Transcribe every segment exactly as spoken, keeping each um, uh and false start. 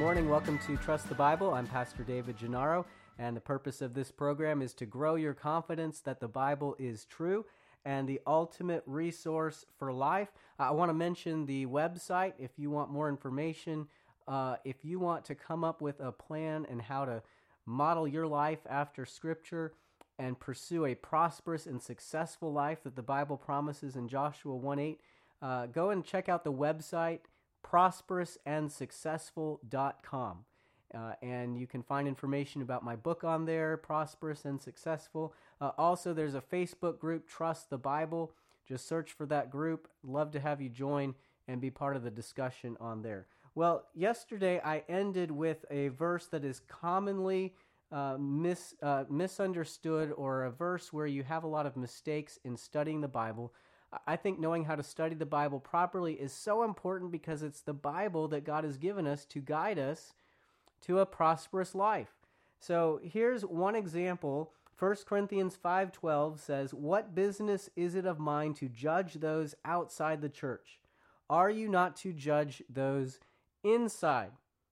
morning. Welcome to Trust the Bible. I'm Pastor David Gennaro, and the purpose of this program is to grow your confidence that the Bible is true and the ultimate resource for life. I want to mention the website if you want more information. Uh, if you want to come up with a plan and how to model your life after Scripture and pursue a prosperous and successful life that the Bible promises in Joshua one eight, uh, go and check out the website, prosperous and successful dot com. Uh, and you can find information about my book on there, Prosperous and Successful. Uh, also, there's a Facebook group, Trust the Bible. Just search for that group. Love to have you join and be part of the discussion on there. Well, yesterday I ended with a verse that is commonly uh, mis, uh, misunderstood, or a verse where you have a lot of mistakes in studying the Bible. I think knowing how to study the Bible properly is so important because it's the Bible that God has given us to guide us to a prosperous life. So here's one example. First Corinthians five twelve says, "What business is it of mine to judge those outside the church? Are you not to judge those inside?"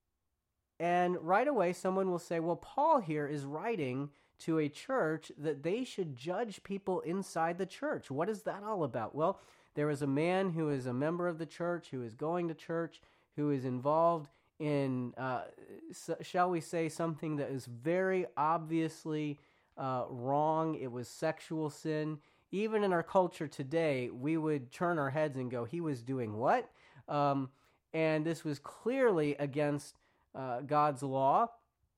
And right away someone will say, well, Paul here is writing to a church that they should judge people inside the church. What is that all about? Well, there is a man who is a member of the church, who is going to church, who is involved in, uh, shall we say, something that is very obviously uh, wrong. It was sexual sin. Even in our culture today, we would turn our heads and go, he was doing what? Um, and this was clearly against uh, God's law.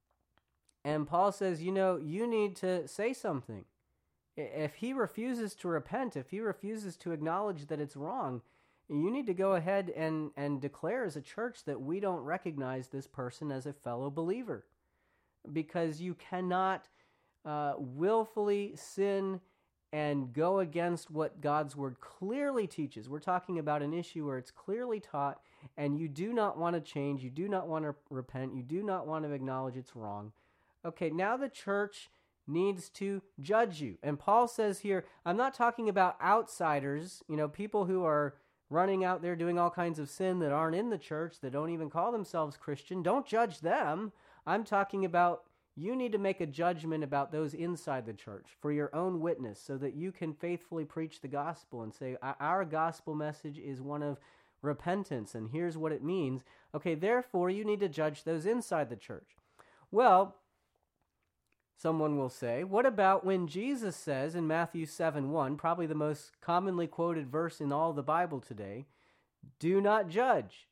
And Paul says, you know, you need to say something. If he refuses to repent, if he refuses to acknowledge that it's wrong, you need to go ahead and, and declare as a church that we don't recognize this person as a fellow believer. Because you cannot uh, willfully sin and go against what God's word clearly teaches. We're talking about an issue where it's clearly taught, and you do not want to change, you do not want to repent, you do not want to acknowledge it's wrong. Okay, now the church needs to judge you. And Paul says here, I'm not talking about outsiders, you know, people who are running out there doing all kinds of sin that aren't in the church, that don't even call themselves Christian. Don't judge them. I'm talking about you need to make a judgment about those inside the church for your own witness so that you can faithfully preach the gospel and say, our gospel message is one of repentance, and here's what it means. Okay, therefore, you need to judge those inside the church. Well, someone will say, what about when Jesus says in Matthew seven one, probably the most commonly quoted verse in all the Bible today, do not judge.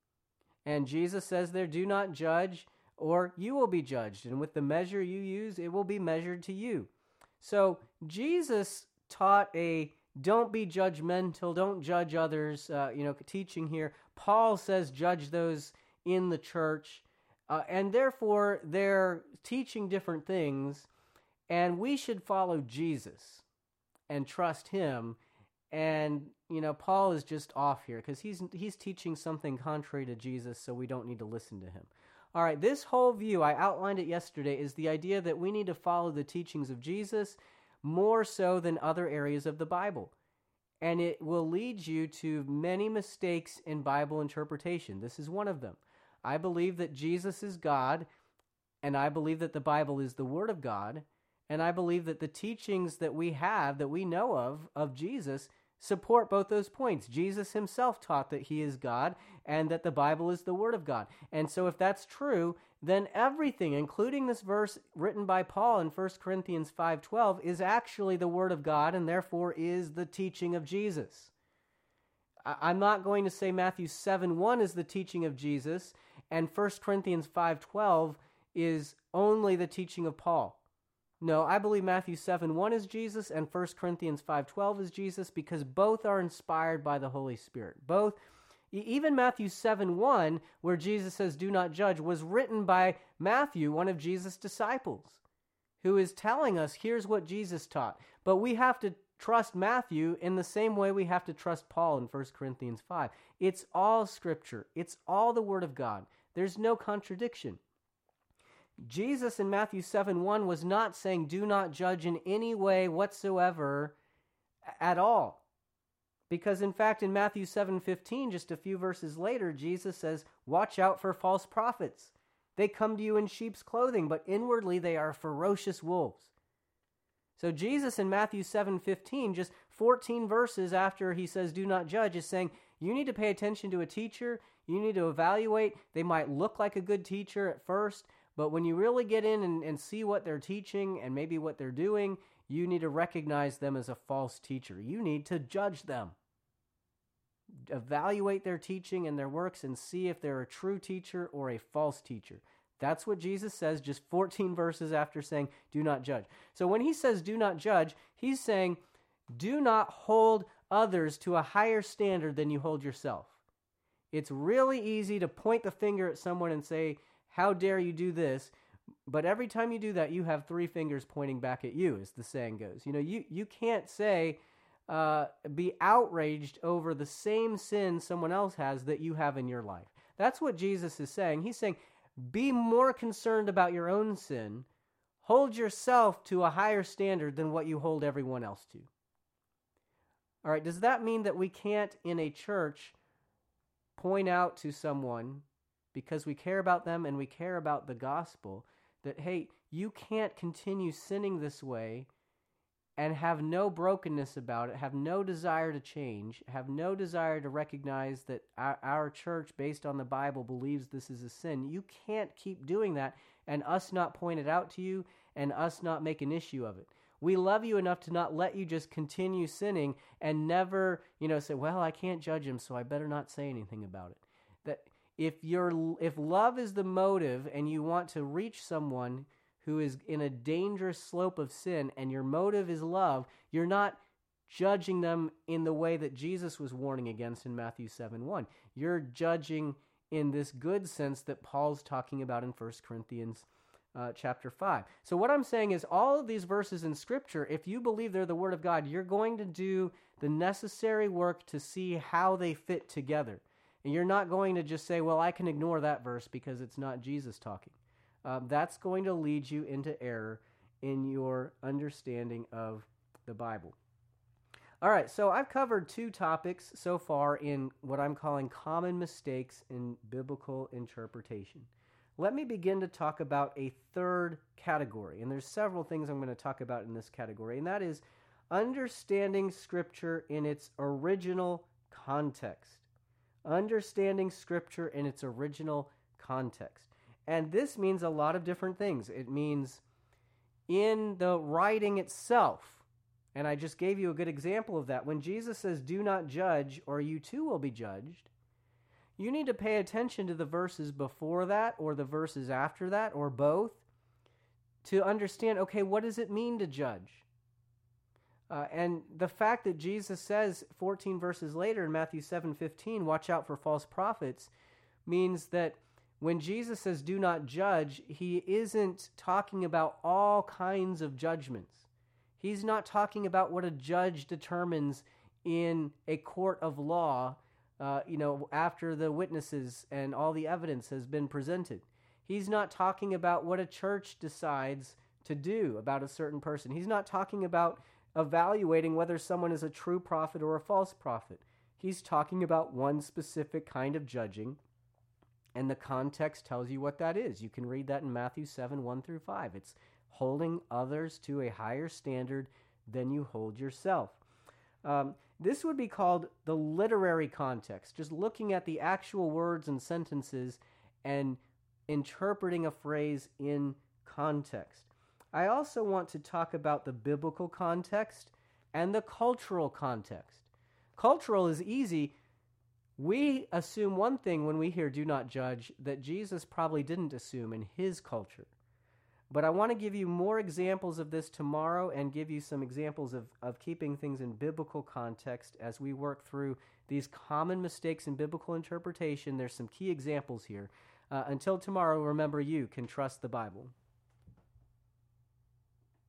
And Jesus says there, do not judge, or you will be judged. And with the measure you use, it will be measured to you. So Jesus taught a don't be judgmental, don't judge others, uh, you know, teaching here. Paul says judge those in the church. Uh, and therefore, they're teaching different things, and we should follow Jesus and trust him. And, you know, Paul is just off here because he's he's teaching something contrary to Jesus, so we don't need to listen to him. All right, this whole view, I outlined it yesterday, is the idea that we need to follow the teachings of Jesus more so than other areas of the Bible. And it will lead you to many mistakes in Bible interpretation. This is one of them. I believe that Jesus is God, and I believe that the Bible is the Word of God, and I believe that the teachings that we have, that we know of, of Jesus, support both those points. Jesus himself taught that he is God, and that the Bible is the Word of God. And so if that's true, then everything, including this verse written by Paul in First Corinthians five twelve, is actually the Word of God, and therefore is the teaching of Jesus. I'm not going to say Matthew seven one is the teaching of Jesus and First Corinthians five twelve is only the teaching of Paul. No, I believe Matthew seven one is Jesus and First Corinthians five twelve is Jesus because both are inspired by the Holy Spirit. Both, even Matthew seven one, where Jesus says, do not judge, was written by Matthew, one of Jesus' disciples, who is telling us, here's what Jesus taught. But we have to trust Matthew in the same way we have to trust Paul in First Corinthians five. It's all Scripture. It's all the Word of God. There's no contradiction. Jesus in Matthew seven one was not saying, do not judge in any way whatsoever at all. Because in fact, in Matthew seven fifteen, just a few verses later, Jesus says, watch out for false prophets. They come to you in sheep's clothing, but inwardly they are ferocious wolves. So Jesus in Matthew seven fifteen, just fourteen verses after he says, do not judge, is saying, you need to pay attention to a teacher. You need to evaluate. They might look like a good teacher at first, but when you really get in and, and see what they're teaching and maybe what they're doing, you need to recognize them as a false teacher. You need to judge them. Evaluate their teaching and their works and see if they're a true teacher or a false teacher. That's what Jesus says just fourteen verses after saying, do not judge. So when he says do not judge, he's saying, do not hold others to a higher standard than you hold yourself. It's really easy to point the finger at someone and say, how dare you do this? But every time you do that, you have three fingers pointing back at you, as the saying goes. You know, you, you can't say, uh, be outraged over the same sin someone else has that you have in your life. That's what Jesus is saying. He's saying, be more concerned about your own sin. Hold yourself to a higher standard than what you hold everyone else to. All right, does that mean that we can't, in a church, point out to someone, because we care about them and we care about the gospel, that, hey, you can't continue sinning this way and have no brokenness about it, have no desire to change, have no desire to recognize that our, our church, based on the Bible, believes this is a sin. You can't keep doing that and us not point it out to you and us not make an issue of it. We love you enough to not let you just continue sinning and never, you know, say, well, I can't judge him, so I better not say anything about it. That if you're, if love is the motive and you want to reach someone who is in a dangerous slope of sin and your motive is love, you're not judging them in the way that Jesus was warning against in Matthew seven one. You're judging in this good sense that Paul's talking about in First Corinthians Uh, chapter five. So what I'm saying is all of these verses in Scripture, if you believe they're the Word of God, you're going to do the necessary work to see how they fit together. And you're not going to just say, well, I can ignore that verse because it's not Jesus talking. Um, that's going to lead you into error in your understanding of the Bible. All right, so I've covered two topics so far in what I'm calling common mistakes in biblical interpretation. Let me begin to talk about a third category, and there's several things I'm going to talk about in this category, and that is understanding Scripture in its original context. Understanding Scripture in its original context. And this means a lot of different things. It means in the writing itself, and I just gave you a good example of that. When Jesus says, do not judge, or you too will be judged, you need to pay attention to the verses before that or the verses after that or both to understand, okay, what does it mean to judge? Uh, and the fact that Jesus says fourteen verses later in Matthew seven fifteen, watch out for false prophets, means that when Jesus says do not judge, he isn't talking about all kinds of judgments. He's not talking about what a judge determines in a court of law Uh, you know, after the witnesses and all the evidence has been presented. He's not talking about what a church decides to do about a certain person. He's not talking about evaluating whether someone is a true prophet or a false prophet. He's talking about one specific kind of judging, and the context tells you what that is. You can read that in Matthew seven, one through five. It's holding others to a higher standard than you hold yourself. Um, This would be called the literary context, just looking at the actual words and sentences and interpreting a phrase in context. I also want to talk about the biblical context and the cultural context. Cultural is easy. We assume one thing when we hear do not judge that Jesus probably didn't assume in his culture. But I want to give you more examples of this tomorrow and give you some examples of, of keeping things in biblical context as we work through these common mistakes in biblical interpretation. There's some key examples here. Uh, until tomorrow, remember, you can trust the Bible.